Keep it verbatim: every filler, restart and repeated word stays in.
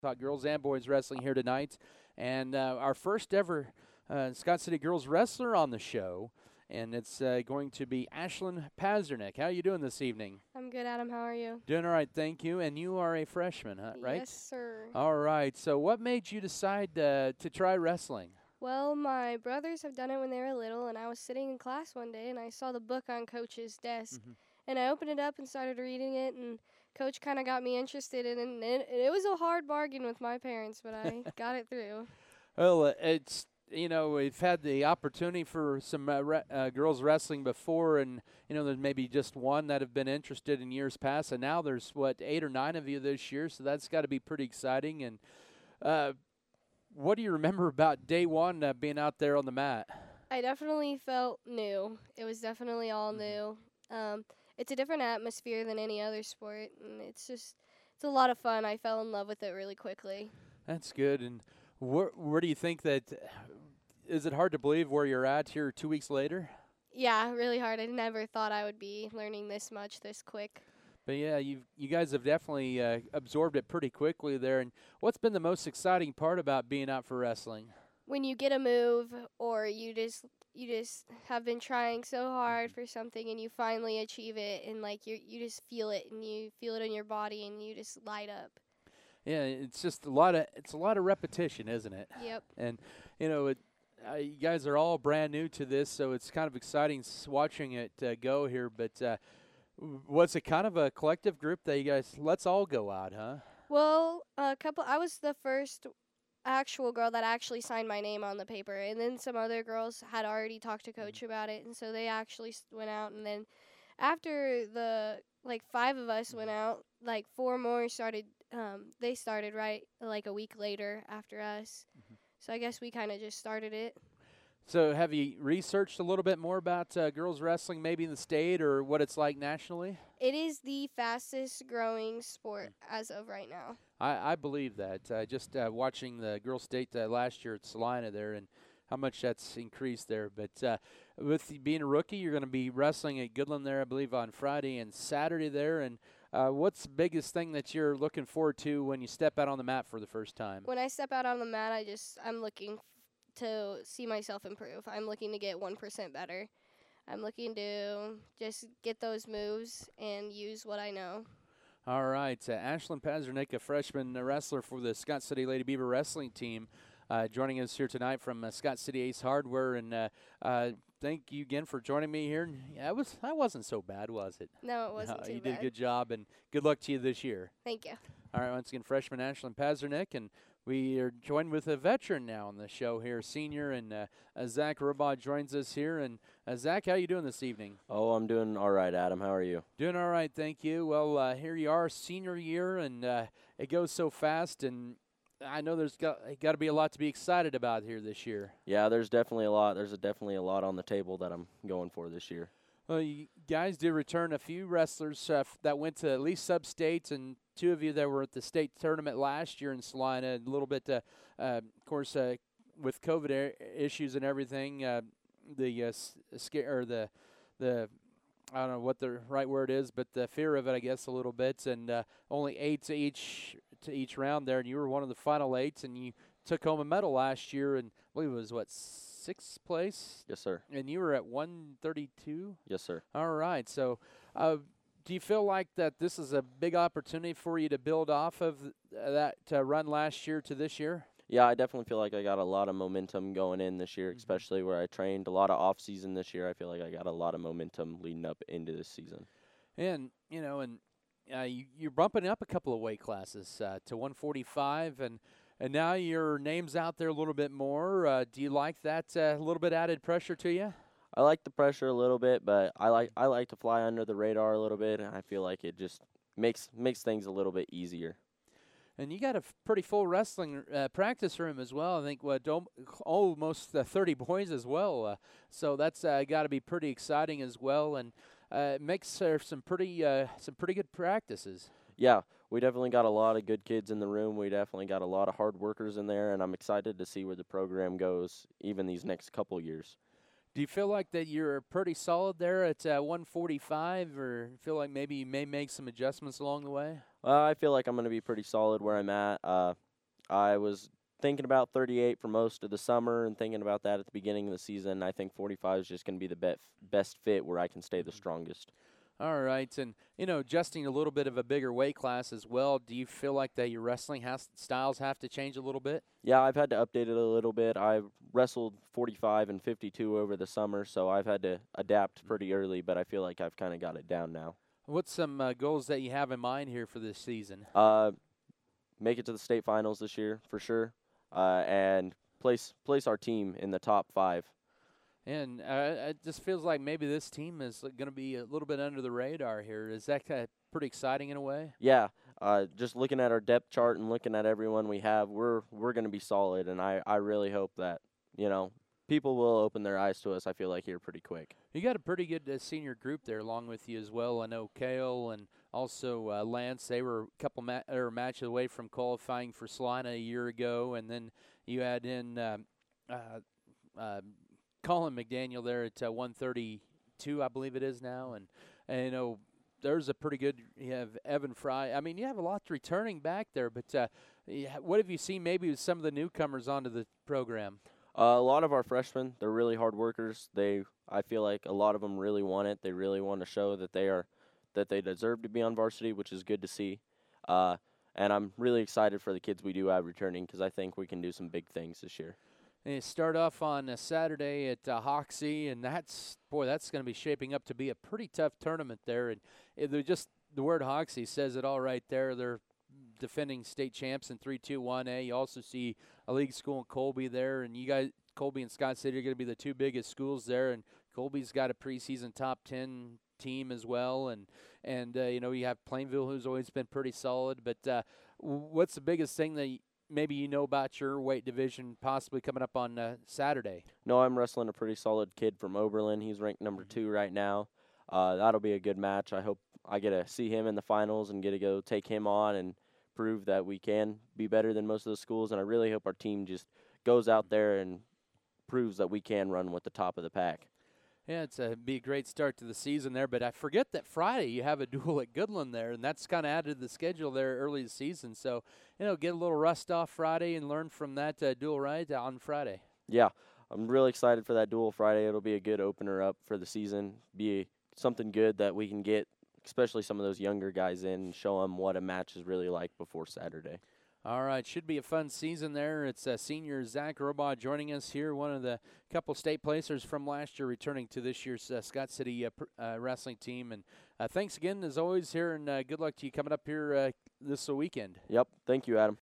Talk girls and boys wrestling here tonight, and uh, our first ever uh, Scott City girls wrestler on the show, and it's uh, going to be Ashlyn Pazernick. How are you doing this evening? I'm good, Adam. How are you? Doing all right, thank you. And you are a freshman, huh? Right? Yes, sir. All right. So, what made you decide uh, to try wrestling? Well, my brothers have done it when they were little, and I was sitting in class one day and I saw the book on Coach's desk, Mm-hmm. and I opened it up and started reading it, and Coach kind of got me interested in it. And it, it was a hard bargain with my parents, but I got it through. Well, uh, it's you know we've had the opportunity for some uh, re- uh, girls wrestling before, and you know there's maybe just one that have been interested in years past, and now there's what eight or nine of you this year, so that's got to be pretty exciting. And uh, what do you remember about day one uh, being out there on the mat? I definitely felt new. It was definitely all Mhm. new. Um, it's a different atmosphere than any other sport, and it's just it's a lot of fun. I fell in love with it really quickly. That's good. And where where do you think that? Is it hard to believe where you're at here two weeks later? Yeah, really hard. I never thought I would be learning this much this quick. But yeah, you you guys have definitely uh, absorbed it pretty quickly there. And what's been the most exciting part about being out for wrestling? When you get a move or you just you just have been trying so hard Mhm. for something and you finally achieve it, and like you you just feel it and you feel it in your body and you just light up. Yeah, it's just a lot of it's a lot of repetition, isn't it? Yep. And you know, it, uh, you guys are all brand new to this, so it's kind of exciting s- watching it uh, go here. But uh, w- was it kind of a collective group that you guys let's all go out, huh? Well, a couple I was the first actual girl that actually signed my name on the paper, and then some other girls had already talked to Mhm. coach about it, and so they actually s- went out. And then after the like five of us went Mhm. out, like four more started um they started right like a week later after us. Mhm. So I guess we kind of just started it. So have you researched a little bit more about uh, girls wrestling, maybe in the state or what it's like nationally? It is the fastest growing sport as of right now. I, I believe that. Uh, just uh, watching the girls' state uh, last year at Salina there, and how much that's increased there. But uh, with you being a rookie, you're going to be wrestling at Goodland there, I believe, on Friday and Saturday there. And uh, what's the biggest thing that you're looking forward to when you step out on the mat for the first time? When I step out on the mat, I just I'm looking f- to see myself improve. I'm looking to get one percent better. I'm looking to just get those moves and use what I know. All right, uh, Ashlyn Pazernick, a freshman uh, wrestler for the Scott City Lady Beaver wrestling team, uh, joining us here tonight from uh, Scott City Ace Hardware. And uh, uh, thank you again for joining me here. Yeah, it was that wasn't so bad, was it? No, it No, wasn't too you did a bad. good job, and good luck to you this year. Thank you. All right, once again, freshman Ashlyn Pazernick, and we are joined with a veteran now on the show here, senior, and uh, uh, Zach Rubaugh joins us here. And uh, Zach, how you doing this evening? Oh, I'm doing all right, Adam. How are you? Doing all right, thank you. Well, uh, here you are, senior year, and uh, it goes so fast, and I know there's got got to be a lot to be excited about here this year. Yeah, there's definitely a lot. There's a definitely a lot on the table that I'm going for this year. Well, you guys did return a few wrestlers uh, f- that went to at least sub-states, and two of you that were at the state tournament last year in Salina. A little bit, uh, uh, of course, uh, with COVID er- issues and everything, uh, the uh, s- sca- or the the I don't know what the right word is, but the fear of it, I guess, a little bit. And uh, only eight to each to each round there, and you were one of the final eights, and you took home a medal last year, and I believe it was what sixth place, Yes, sir. and you were at one thirty-two. Yes, sir. All right, so. Uh, do you feel like that this is a big opportunity for you to build off of th- that uh, run last year to this year? Yeah, I definitely feel like I got a lot of momentum going in this year, Mhm. especially where I trained a lot of off season this year. I feel like I got a lot of momentum leading up into this season. And you know, and uh, you, you're bumping up a couple of weight classes uh, to one forty-five, and and now your name's out there a little bit more. Uh, do you like that uh, little bit added pressure to you? I like the pressure a little bit, but I like I like to fly under the radar a little bit, and I feel like it just makes makes things a little bit easier. And you got a f- pretty full wrestling uh, practice room as well. I think what dom- almost uh, thirty boys as well. Uh, so that's uh, got to be pretty exciting as well, and uh, it makes uh, some pretty uh, some pretty good practices. Yeah, we definitely got a lot of good kids in the room. We definitely got a lot of hard workers in there, and I'm excited to see where the program goes even these next couple years. Do you feel like that you're pretty solid there at uh, one forty-five, or feel like maybe you may make some adjustments along the way? Uh, I feel like I'm going to be pretty solid where I'm at. Uh, I was thinking about thirty-eight for most of the summer and thinking about that at the beginning of the season. I think forty-five is just going to be the bet- best fit where I can stay the strongest. All right, and you know, adjusting a little bit of a bigger weight class as well. Do you feel like that your wrestling has, styles have to change a little bit? Yeah, I've had to update it a little bit. I wrestled forty-five and fifty-two over the summer, so I've had to adapt pretty early, but I feel like I've kind of got it down now. What's some uh, goals that you have in mind here for this season? Uh, make it to the state finals this year for sure, uh, and place place our team in the top five. And uh, it just feels like maybe this team is going to be a little bit under the radar here. Is that kind of pretty exciting in a way? Yeah, uh, just looking at our depth chart and looking at everyone we have, we're we're going to be solid, and I, I really hope that, you know, people will open their eyes to us, I feel like, here pretty quick. You got a pretty good uh, senior group there along with you as well. I know Kale and also uh, Lance, they were a couple ma- or matches away from qualifying for Salina a year ago, and then you add in um, uh, uh, Colin McDaniel there at uh, one thirty-two, I believe it is now, and, and you know, there's a pretty good, you have Evan Fry. I mean, you have a lot returning back there, but uh, yeah, what have you seen maybe with some of the newcomers onto the program? Uh, a lot of our freshmen, they're really hard workers. They, I feel like a lot of them really want it. They really want to show that they are, that they deserve to be on varsity, which is good to see. Uh, and I'm really excited for the kids we do have returning because I think we can do some big things this year. And you start off on a Saturday at uh, Hoxie, and that's, boy, that's going to be shaping up to be a pretty tough tournament there. And it, they're just the word Hoxie says it all right there. They're defending state champs in three two one A. You also see a league school in Colby there, and you guys, Colby and Scott City are going to be the two biggest schools there. And Colby's got a preseason top ten team as well, and and uh, you know, you have Plainville, who's always been pretty solid. But uh, what's the biggest thing that maybe you know about your weight division possibly coming up on uh, Saturday? No, I'm wrestling a pretty solid kid from Oberlin. He's ranked number two right now. Uh, that'll be a good match. I hope I get to see him in the finals and get to go take him on and prove that we can be better than most of the schools. And I really hope our team just goes out there and proves that we can run with the top of the pack. Yeah, it's a be a great start to the season there, but I forget that Friday you have a duel at Goodland there, and that's kind of added to the schedule there early this season. So, you know, get a little rust off Friday and learn from that uh, duel right on Friday. Yeah, I'm really excited for that duel Friday. It'll be a good opener up for the season, be something good that we can get, especially some of those younger guys in, and show them what a match is really like before Saturday. All right, should be a fun season there. It's uh, senior Zach Robaugh joining us here, one of the couple state placers from last year returning to this year's uh, Scott City uh, pr- uh, wrestling team. And uh, thanks again, as always, here, and uh, good luck to you coming up here uh, this weekend. Yep, thank you, Adam.